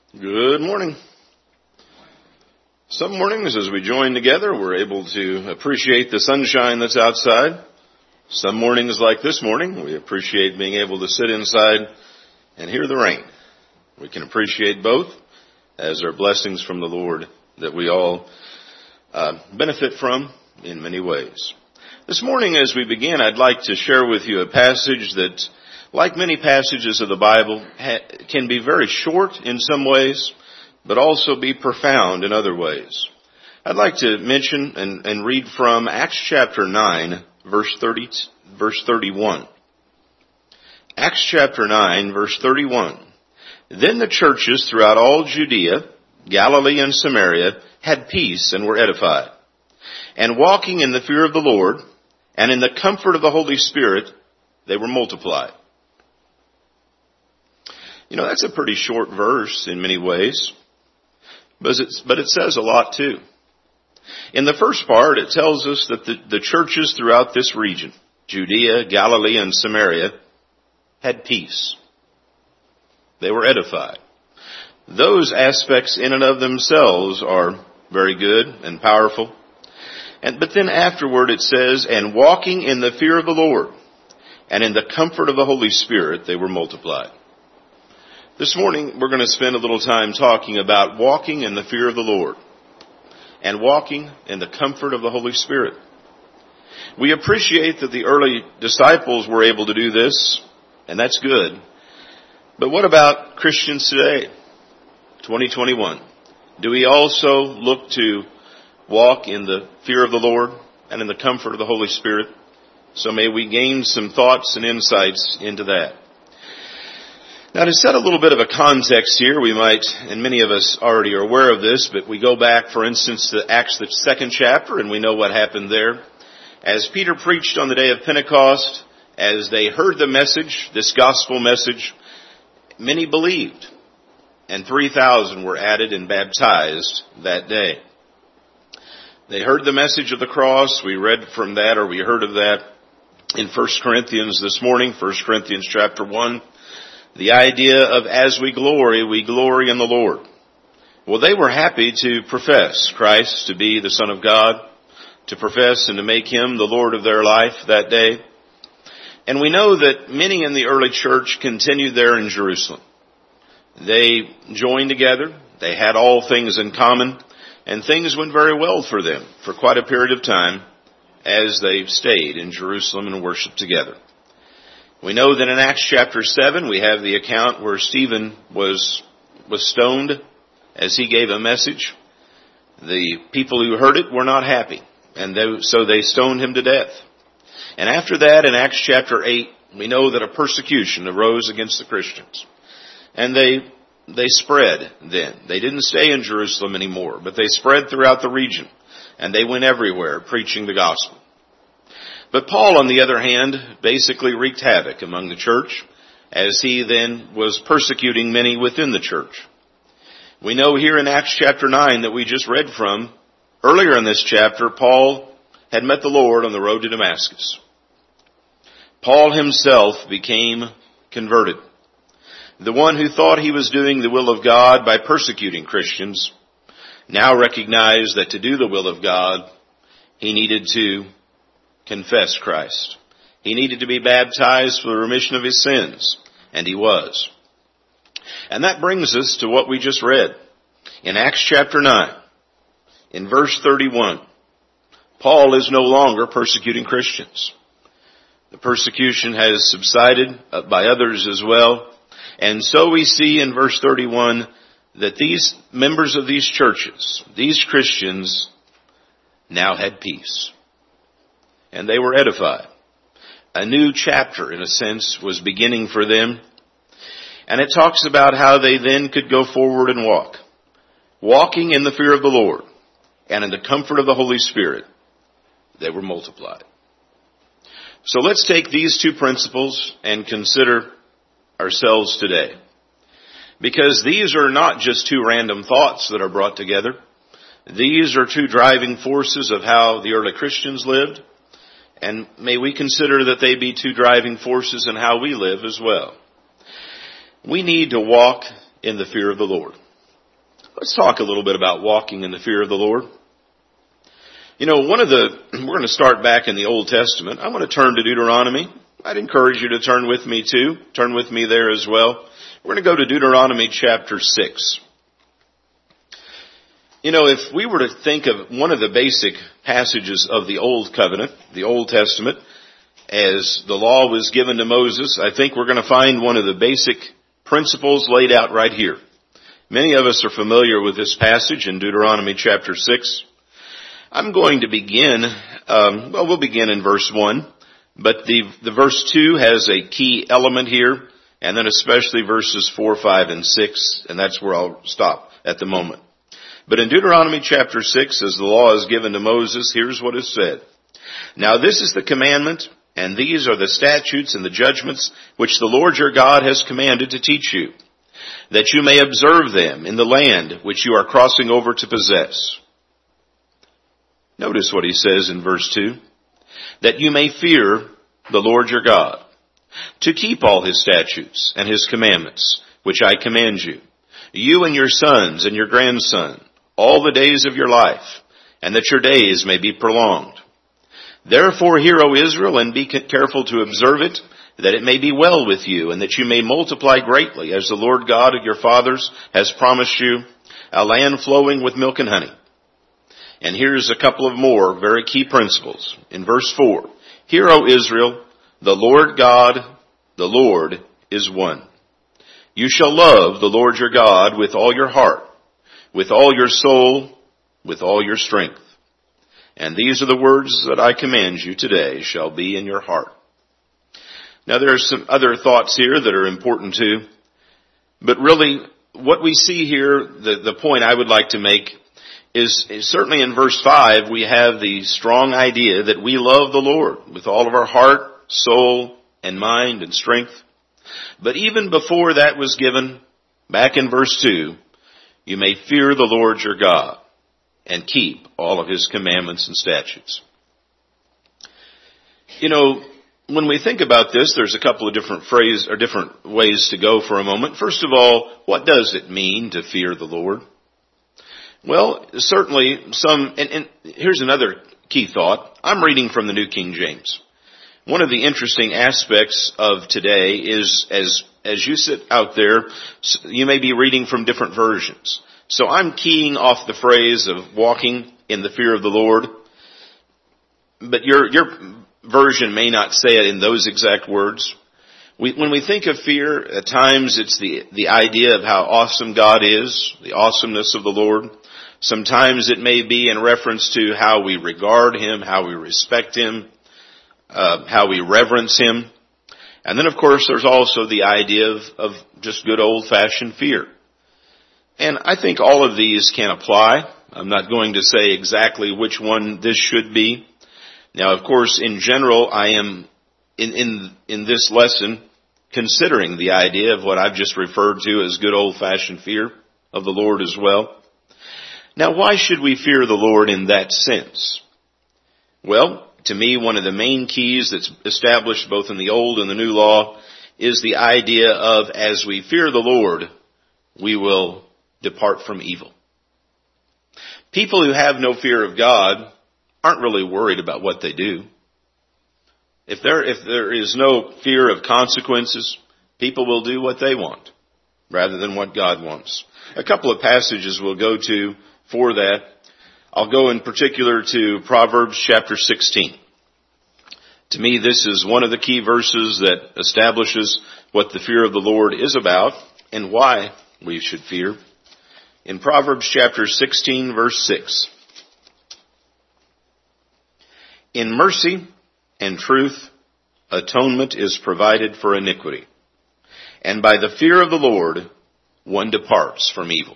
Good morning. Some mornings as we join together, we're able to appreciate the sunshine that's outside. Some mornings like this morning, we appreciate being able to sit inside and hear the rain. We can appreciate both as are blessings from the Lord that we all benefit from in many ways. This morning as we begin, I'd like to share with you a passage that, like many passages of the Bible, can be very short in some ways, but also be profound in other ways. I'd like to mention and read from Acts chapter 9, verse 31. Acts chapter 9, verse 31. Then the churches throughout all Judea, Galilee, and Samaria had peace and were edified. And walking in the fear of the Lord and in the comfort of the Holy Spirit, they were multiplied. You know, that's a pretty short verse in many ways, but it says a lot too. In the first part, it tells us that the churches throughout this region, Judea, Galilee, and Samaria, had peace. They were edified. Those aspects in and of themselves are very good and powerful. But then afterward it says, and walking in the fear of the Lord and in the comfort of the Holy Spirit, they were multiplied. This morning, we're going to spend a little time talking about walking in the fear of the Lord and walking in the comfort of the Holy Spirit. We appreciate that the early disciples were able to do this, and that's good. But what about Christians today, 2021? Do we also look to walk in the fear of the Lord and in the comfort of the Holy Spirit? So may we gain some thoughts and insights into that. Now, to set a little bit of a context here, we might, and many of us already are aware of this, but we go back, for instance, to Acts, the 2nd chapter, and we know what happened there. As Peter preached on the day of Pentecost, as they heard the message, this gospel message, many believed, and 3,000 were added and baptized that day. They heard the message of the cross. We read from that, or we heard of that in 1 Corinthians this morning, 1 Corinthians chapter 1. The idea of as we glory in the Lord. Well, they were happy to profess Christ to be the Son of God, to profess and to make Him the Lord of their life that day. And we know that many in the early church continued there in Jerusalem. They joined together. They had all things in common. And things went very well for them for quite a period of time as they stayed in Jerusalem and worshiped together. We know that in Acts chapter 7 we have the account where Stephen was stoned as he gave a message. The people who heard it were not happy, and so they stoned him to death. And after that, in Acts chapter 8, we know that a persecution arose against the Christians. And they spread then. They didn't stay in Jerusalem anymore, but they spread throughout the region, and they went everywhere preaching the gospel. But Paul, on the other hand, basically wreaked havoc among the church as he then was persecuting many within the church. We know here in Acts chapter 9 that we just read from, earlier in this chapter, Paul had met the Lord on the road to Damascus. Paul himself became converted. The one who thought he was doing the will of God by persecuting Christians now recognized that to do the will of God, he needed to confess Christ. He needed to be baptized for the remission of his sins, and he was. And that brings us to what we just read. In Acts chapter 9, in verse 31, Paul is no longer persecuting Christians. The persecution has subsided by others as well. And so we see in verse 31 that these members of these churches, these Christians, now had peace. And they were edified. A new chapter, in a sense, was beginning for them. And it talks about how they then could go forward and walk. Walking in the fear of the Lord and in the comfort of the Holy Spirit, they were multiplied. So let's take these two principles and consider ourselves today. Because these are not just two random thoughts that are brought together. These are two driving forces of how the early Christians lived. And may we consider that they be two driving forces in how we live as well. We need to walk in the fear of the Lord. Let's talk a little bit about walking in the fear of the Lord. You know, we're going to start back in the Old Testament. I want to turn to Deuteronomy. I'd encourage you to turn with me too. Turn with me there as well. We're going to go to Deuteronomy chapter 6. You know, if we were to think of one of the basic passages of the Old Covenant, the Old Testament, as the law was given to Moses, I think we're going to find one of the basic principles laid out right here. Many of us are familiar with this passage in Deuteronomy chapter 6. I'm going to begin, we'll begin in verse 1, but the verse 2 has a key element here, and then especially verses 4, 5, and 6, and that's where I'll stop at the moment. But in Deuteronomy chapter 6, as the law is given to Moses, here's what is said. Now this is the commandment, and these are the statutes and the judgments which the Lord your God has commanded to teach you, that you may observe them in the land which you are crossing over to possess. Notice what he says in verse 2, that you may fear the Lord your God, to keep all his statutes and his commandments, which I command you, you and your sons and your grandson, all the days of your life, and that your days may be prolonged. Therefore hear, O Israel, and be careful to observe it, that it may be well with you, and that you may multiply greatly, as the Lord God of your fathers has promised you, a land flowing with milk and honey. And here's a couple of more very key principles. In verse 4, hear, O Israel, the Lord God, the Lord is one. You shall love the Lord your God with all your heart, with all your soul, with all your strength. And these are the words that I command you today shall be in your heart. Now there are some other thoughts here that are important too. But really, what we see here, the point I would like to make is certainly in verse 5, we have the strong idea that we love the Lord with all of our heart, soul, and mind and strength. But even before that was given, back in verse 2, you may fear the Lord your God and keep all of his commandments and statutes. You know, when we think about this, there's a couple of different phrases or different ways to go for a moment. First of all, what does it mean to fear the Lord? Well, certainly and here's another key thought. I'm reading from the New King James. One of the interesting aspects of today is as you sit out there, you may be reading from different versions. So I'm keying off the phrase of walking in the fear of the Lord, but your version may not say it in those exact words. When we think of fear, at times it's the idea of how awesome God is, the awesomeness of the Lord. Sometimes it may be in reference to how we regard him, how we respect him, how we reverence him. And then of course there's also the idea of just good old-fashioned fear. And I think all of these can apply. I'm not going to say exactly which one this should be. Now of course in general I am in this lesson considering the idea of what I've just referred to as good old-fashioned fear of the Lord as well. Now why should we fear the Lord in that sense? Well, to me, one of the main keys that's established both in the Old and the New Law is the idea of as we fear the Lord, we will depart from evil. People who have no fear of God aren't really worried about what they do. If there is no fear of consequences, people will do what they want rather than what God wants. A couple of passages we'll go to for that. I'll go in particular to Proverbs chapter 16. To me, this is one of the key verses that establishes what the fear of the Lord is about and why we should fear. In Proverbs chapter 16, verse 6. In mercy and truth, atonement is provided for iniquity. And by the fear of the Lord, one departs from evil.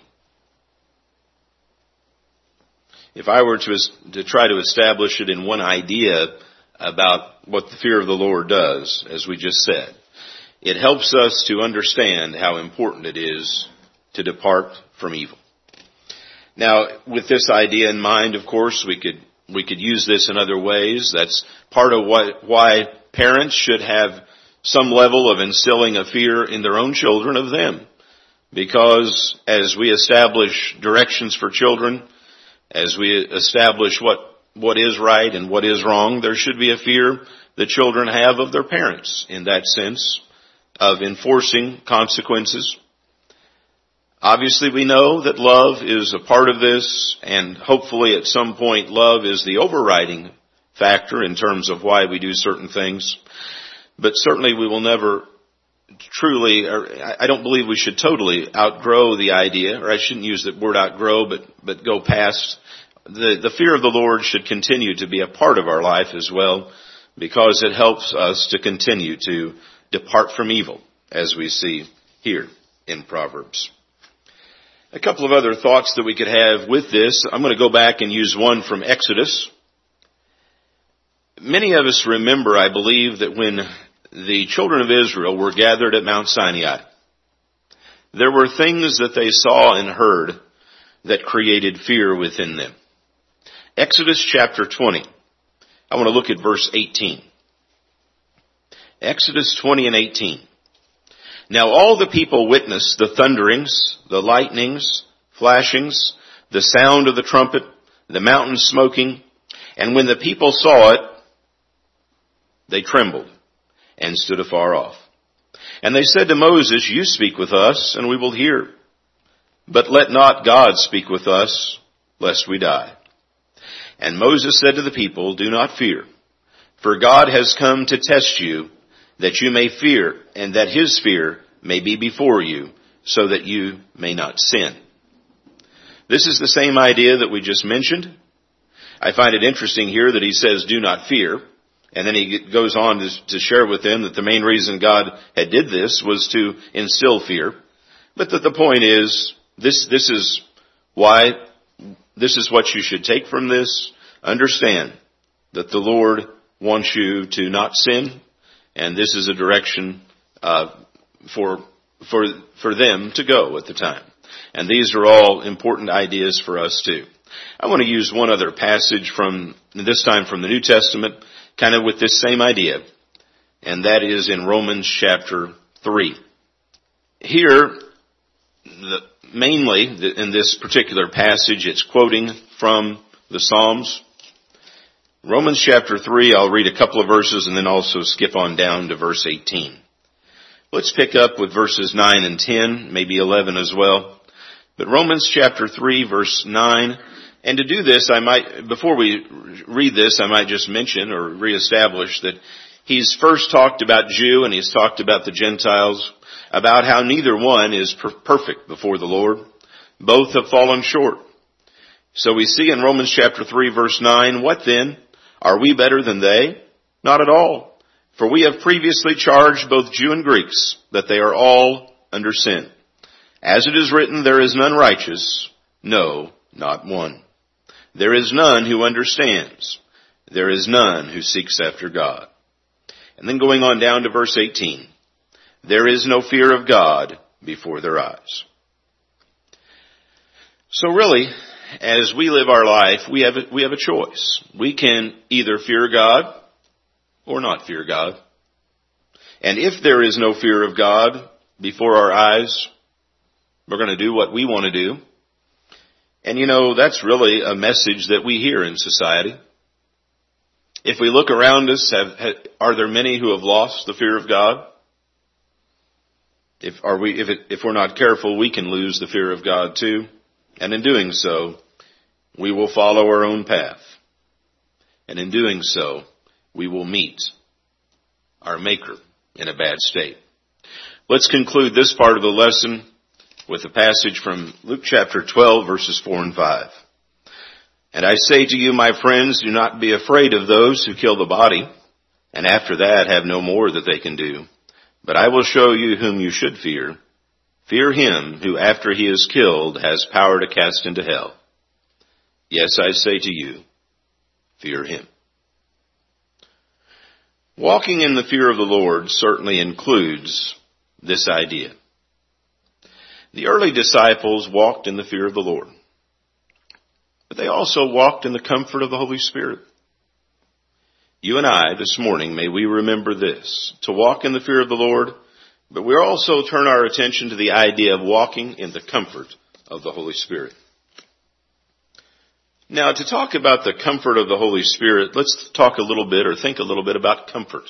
If I were to try to establish it in one idea about what the fear of the Lord does, as we just said, it helps us to understand how important it is to depart from evil. Now, with this idea in mind, of course, we could use this in other ways. That's part of why parents should have some level of instilling a fear in their own children of them. because as we establish directions for children, as we establish what is right and what is wrong, there should be a fear the children have of their parents in that sense of enforcing consequences. Obviously, we know that love is a part of this, and hopefully at some point love is the overriding factor in terms of why we do certain things. But certainly we will never truly, or I don't believe we should totally outgrow the idea, or I shouldn't use the word outgrow, but go past. The fear of the Lord should continue to be a part of our life as well, because it helps us to continue to depart from evil, as we see here in Proverbs. A couple of other thoughts that we could have with this. I'm going to go back and use one from Exodus. Many of us remember, I believe, that when the children of Israel were gathered at Mount Sinai, there were things that they saw and heard that created fear within them. Exodus chapter 20. I want to look at verse 18. Exodus 20 and 18. Now all the people witnessed the thunderings, the lightnings, flashings, the sound of the trumpet, the mountain smoking, and when the people saw it, they trembled and stood afar off. And they said to Moses, you speak with us, and we will hear. But let not God speak with us, lest we die. And Moses said to the people, do not fear, for God has come to test you, that you may fear, and that his fear may be before you, so that you may not sin. This is the same idea that we just mentioned. I find it interesting here that he says, do not fear. And then he goes on to share with them that the main reason God had did this was to instill fear. But that the point is, this is why, this is what you should take from this. Understand that the Lord wants you to not sin, and this is a direction for them to go at the time. And these are all important ideas for us too. I want to use one other passage from, this time from the New Testament, kind of with this same idea, and that is in Romans chapter 3. Here, mainly in this particular passage, it's quoting from the Psalms. Romans chapter 3, I'll read a couple of verses and then also skip on down to verse 18. Let's pick up with verses 9 and 10, maybe 11 as well. But Romans chapter 3, verse 9, and to do this, before we read this, I might just mention or reestablish that he's first talked about Jew and he's talked about the Gentiles, about how neither one is perfect before the Lord. Both have fallen short. So we see in Romans chapter 3, verse 9, what then? Are we better than they? Not at all. For we have previously charged both Jew and Greeks that they are all under sin. As it is written, there is none righteous, no, not one. There is none who understands. There is none who seeks after God. And then going on down to verse 18. There is no fear of God before their eyes. So really, as we live our life, we have a choice. We can either fear God or not fear God. And if there is no fear of God before our eyes, we're going to do what we want to do. And you know, that's really a message that we hear in society. If we look around us, are there many who have lost the fear of God? If we're not careful, we can lose the fear of God too. And in doing so, we will follow our own path. And in doing so, we will meet our Maker in a bad state. Let's conclude this part of the lesson with a passage from Luke chapter 12, verses 4 and 5. And I say to you, my friends, do not be afraid of those who kill the body, and after that have no more that they can do. But I will show you whom you should fear. Fear him who after he is killed has power to cast into hell. Yes, I say to you, fear him. Walking in the fear of the Lord certainly includes this idea. The early disciples walked in the fear of the Lord, but they also walked in the comfort of the Holy Spirit. You and I, this morning, may we remember this. To walk in the fear of the Lord But we also turn our attention to the idea of walking in the comfort of the Holy Spirit. Now, to talk about the comfort of the Holy Spirit, let's talk a little bit or think a little bit about comfort.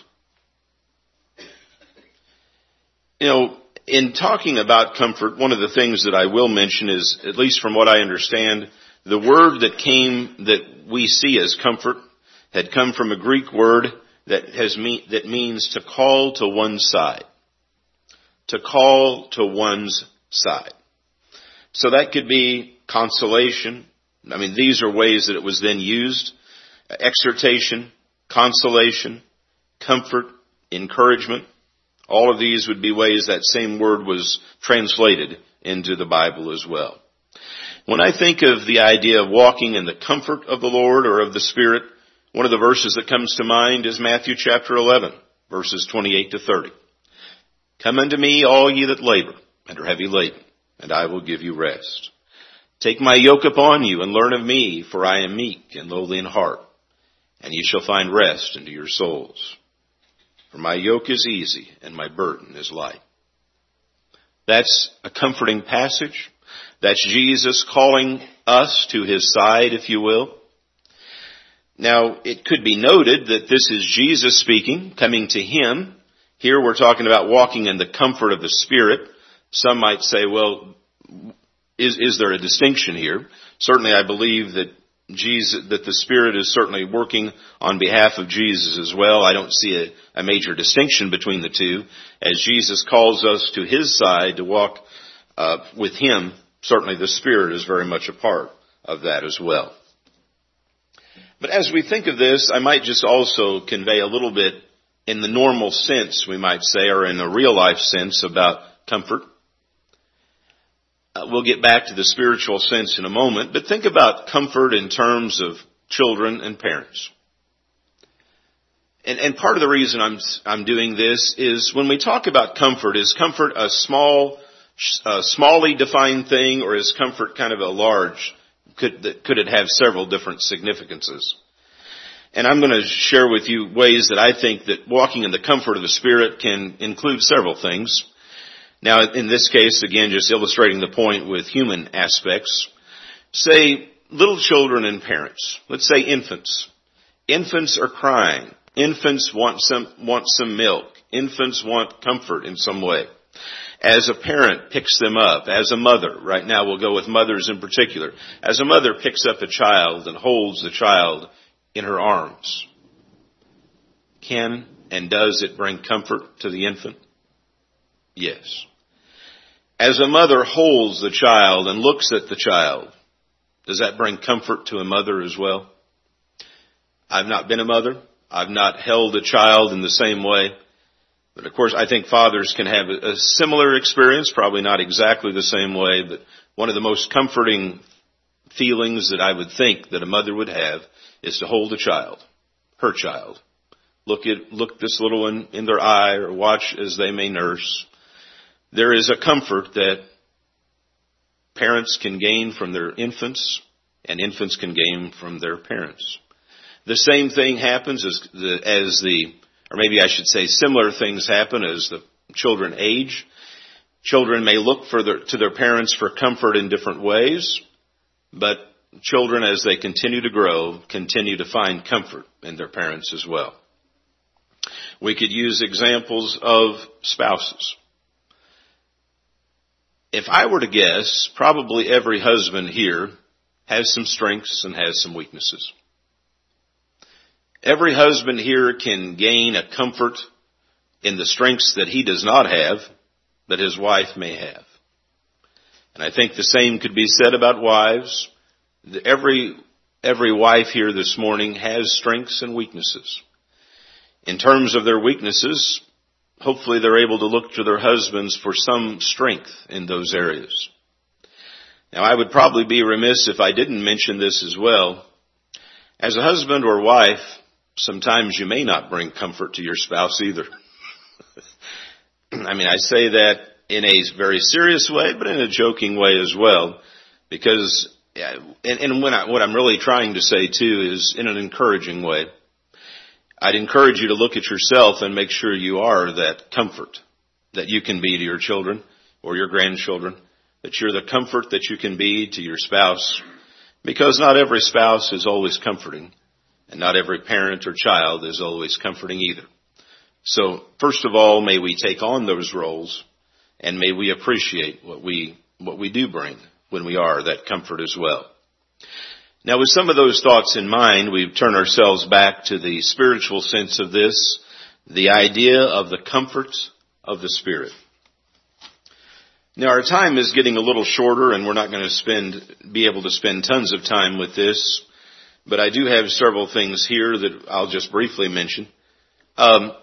You know, in talking about comfort, one of the things that I will mention is, at least from what I understand, the word that we see as comfort had come from a Greek word that means to call to one's side. To call to one's side. So that could be consolation. I mean, these are ways that it was then used. Exhortation, consolation, comfort, encouragement. All of these would be ways that same word was translated into the Bible as well. When I think of the idea of walking in the comfort of the Lord or of the Spirit, one of the verses that comes to mind is Matthew chapter 11, verses 28 to 30. Come unto me, all ye that labor and are heavy laden, and I will give you rest. Take my yoke upon you and learn of me, for I am meek and lowly in heart, and ye shall find rest unto your souls. For my yoke is easy and my burden is light. That's a comforting passage. That's Jesus calling us to his side, if you will. Now, it could be noted that this is Jesus speaking, coming to him. Here we're talking about walking in the comfort of the Spirit. Some might say, well, is there a distinction here? Certainly I believe that the Spirit is certainly working on behalf of Jesus as well. I don't see a major distinction between the two. As Jesus calls us to his side to walk with him, certainly the Spirit is very much a part of that as well. But as we think of this, I might just also convey a little bit in the normal sense, we might say, or in a real life sense about comfort. We'll get back to the spiritual sense in a moment, but think about comfort in terms of children and parents. And part of the reason I'm doing this is when we talk about comfort, is comfort a smally defined thing, or is comfort kind of a large? Could it have several different significances? And I'm going to share with you ways that I think that walking in the comfort of the Spirit can include several things. Now, in this case, again, just illustrating the point with human aspects. Say, little children and parents. Let's say infants. Infants are crying. Infants want some milk. Infants want comfort in some way. As a parent picks them up, as a mother, right now we'll go with mothers in particular, as a mother picks up a child and holds the child in her arms, can and does it bring comfort to the infant? Yes. As a mother holds the child and looks at the child, does that bring comfort to a mother as well? I've not been a mother. I've not held a child in the same way. But of course, I think fathers can have a similar experience, probably not exactly the same way, but one of the most comforting feelings that I would think that a mother would have is to hold a child, her child. Look this little one in their eye or watch as they may nurse. There is a comfort that parents can gain from their infants and infants can gain from their parents. The same thing happens or maybe I should say similar things happen as the children age. Children may look to their parents for comfort in different ways, but children, as they continue to grow, continue to find comfort in their parents as well. We could use examples of spouses. If I were to guess, probably every husband here has some strengths and has some weaknesses. Every husband here can gain a comfort in the strengths that he does not have, that his wife may have. And I think the same could be said about wives. Every wife here this morning has strengths and weaknesses. In terms of their weaknesses, hopefully they're able to look to their husbands for some strength in those areas. Now, I would probably be remiss if I didn't mention this as well. As a husband or wife, sometimes you may not bring comfort to your spouse either. I mean, I say that in a very serious way, but in a joking way as well, because, what I'm really trying to say too is in an encouraging way. I'd encourage you to look at yourself and make sure you are that comfort that you can be to your children or your grandchildren, that you're the comfort that you can be to your spouse, because not every spouse is always comforting, and not every parent or child is always comforting either. So, first of all, may we take on those roles, and may we appreciate what we do bring when we are that comfort as well. Now, with some of those thoughts in mind, we turn ourselves back to the spiritual sense of this, the idea of the comfort of the Spirit. Now, our time is getting a little shorter, and we're not going to be able to spend tons of time with this, but I do have several things here that I'll just briefly mention. How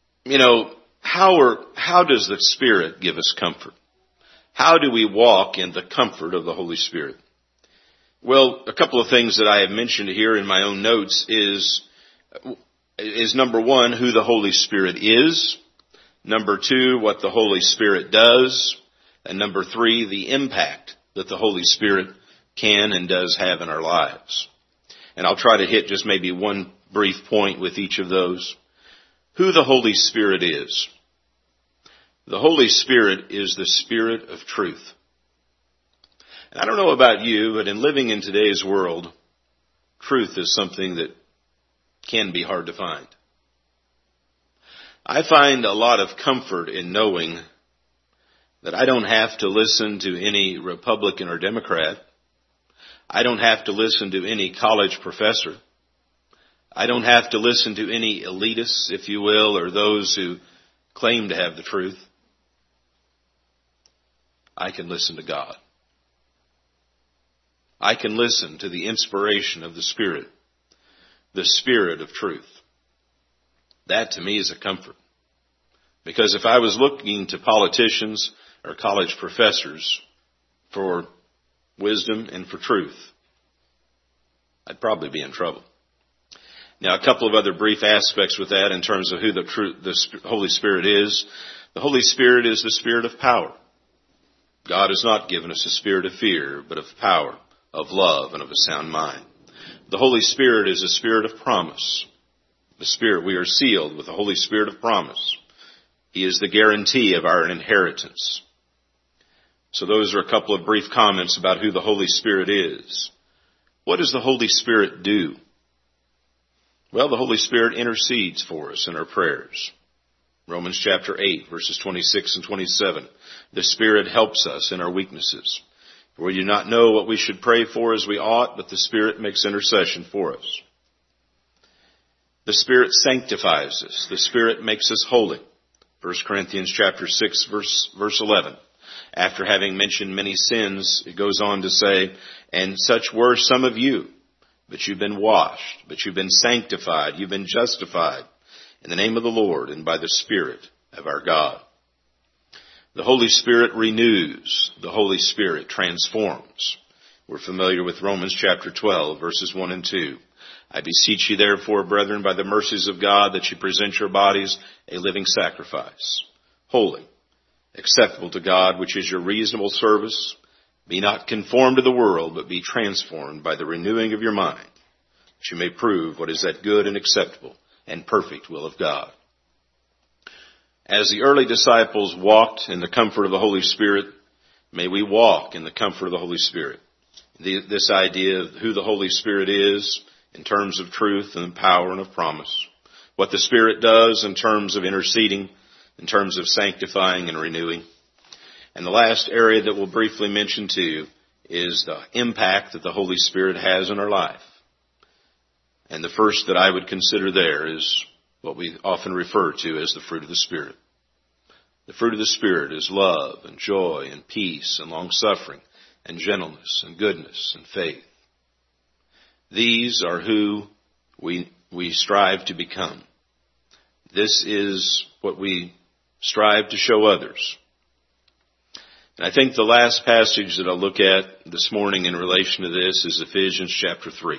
does the Spirit give us comfort? How do we walk in the comfort of the Holy Spirit? Well, a couple of things that I have mentioned here in my own notes is number one, who the Holy Spirit is. Number two, what the Holy Spirit does. And number three, the impact that the Holy Spirit can and does have in our lives. And I'll try to hit just maybe one brief point with each of those. Who the Holy Spirit is. The Holy Spirit is the Spirit of truth. And I don't know about you, but in living in today's world, truth is something that can be hard to find. I find a lot of comfort in knowing that I don't have to listen to any Republican or Democrat. I don't have to listen to any college professor. I don't have to listen to any elitists, if you will, or those who claim to have the truth. I can listen to God. I can listen to the inspiration of the Spirit of truth. That to me is a comfort. Because if I was looking to politicians or college professors for wisdom and for truth, I'd probably be in trouble. Now, a couple of other brief aspects with that in terms of who the Holy Spirit is. The Holy Spirit is the Spirit of power. God has not given us a spirit of fear, but of power, of love, and of a sound mind. The Holy Spirit is a spirit of promise. The Spirit, we are sealed with the Holy Spirit of promise. He is the guarantee of our inheritance. So those are a couple of brief comments about who the Holy Spirit is. What does the Holy Spirit do? Well, the Holy Spirit intercedes for us in our prayers. Romans chapter 8, verses 26 and 27. The Spirit helps us in our weaknesses. For we do not know what we should pray for as we ought, but the Spirit makes intercession for us. The Spirit sanctifies us. The Spirit makes us holy. 1 Corinthians chapter 6, verse 11. After having mentioned many sins, it goes on to say, and such were some of you, but you've been washed, but you've been sanctified, you've been justified in the name of the Lord and by the Spirit of our God. The Holy Spirit renews. The Holy Spirit transforms. We're familiar with Romans chapter 12, verses 1 and 2. I beseech you therefore, brethren, by the mercies of God, that you present your bodies a living sacrifice, holy, acceptable to God, which is your reasonable service. Be not conformed to the world, but be transformed by the renewing of your mind, that you may prove what is that good and acceptable and perfect will of God. As the early disciples walked in the comfort of the Holy Spirit, may we walk in the comfort of the Holy Spirit. This idea of who the Holy Spirit is in terms of truth and power and of promise. What the Spirit does in terms of interceding, in terms of sanctifying and renewing. And the last area that we'll briefly mention to you is the impact that the Holy Spirit has in our life. And the first that I would consider there is what we often refer to as the fruit of the Spirit. The fruit of the Spirit is love and joy and peace and long-suffering and gentleness and goodness and faith. These are who we strive to become. This is what we strive to show others. And I think the last passage that I'll look at this morning in relation to this is Ephesians chapter 3.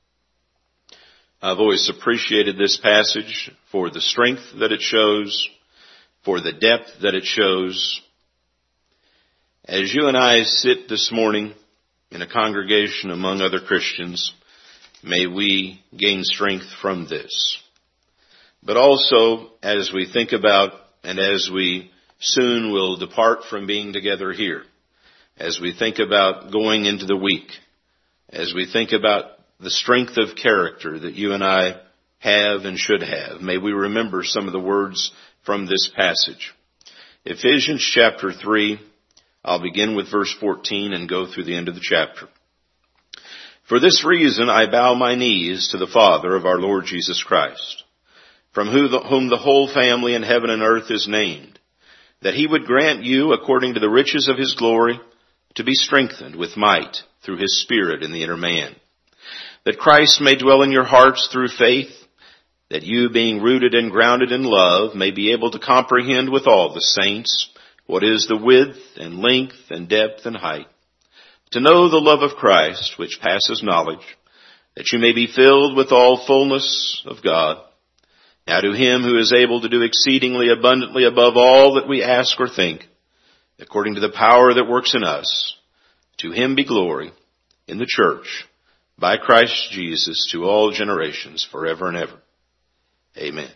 I've always appreciated this passage for the strength that it shows, for the depth that it shows. As you and I sit this morning in a congregation among other Christians, may we gain strength from this. But also, as we think about and as we soon will depart from being together here. As we think about going into the week, as we think about the strength of character that you and I have and should have, may we remember some of the words from this passage. Ephesians chapter 3, I'll begin with verse 14 and go through the end of the chapter. For this reason I bow my knees to the Father of our Lord Jesus Christ, from whom the whole family in heaven and earth is named, that he would grant you, according to the riches of his glory, to be strengthened with might through his Spirit in the inner man, that Christ may dwell in your hearts through faith, that you, being rooted and grounded in love, may be able to comprehend with all the saints what is the width and length and depth and height, to know the love of Christ, which passes knowledge, that you may be filled with all fullness of God. Now to him who is able to do exceedingly abundantly above all that we ask or think, according to the power that works in us, to him be glory in the church, by Christ Jesus, to all generations, forever and ever. Amen.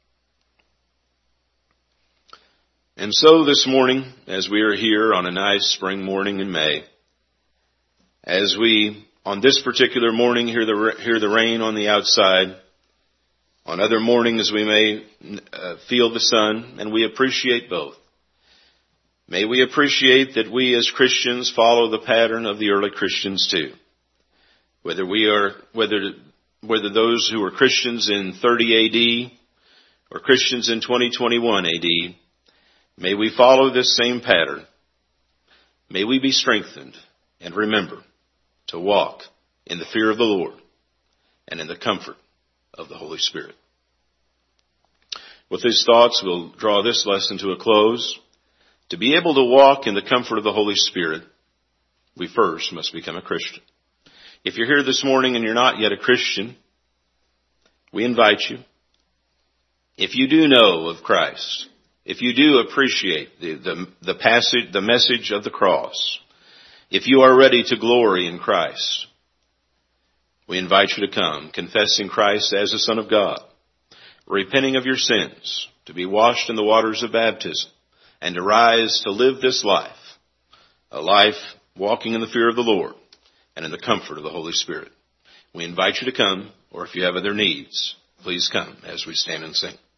And so this morning, as we are here on a nice spring morning in May, as we, on this particular morning, hear the rain on the outside, on other mornings we may feel the sun, and we appreciate both. May we appreciate that we as Christians follow the pattern of the early Christians too. Whether those who were Christians in 30 AD or Christians in 2021 AD, may we follow this same pattern. May we be strengthened and remember to walk in the fear of the Lord and in the comfort of the Holy Spirit. With these thoughts, we'll draw this lesson to a close. To be able to walk in the comfort of the Holy Spirit, we first must become a Christian. If you're here this morning and you're not yet a Christian, we invite you. If you do know of Christ, if you do appreciate the message of the cross, if you are ready to glory in Christ, we invite you to come, confessing Christ as the Son of God, repenting of your sins, to be washed in the waters of baptism, and to rise to live this life, a life walking in the fear of the Lord and in the comfort of the Holy Spirit. We invite you to come, or if you have other needs, please come as we stand and sing.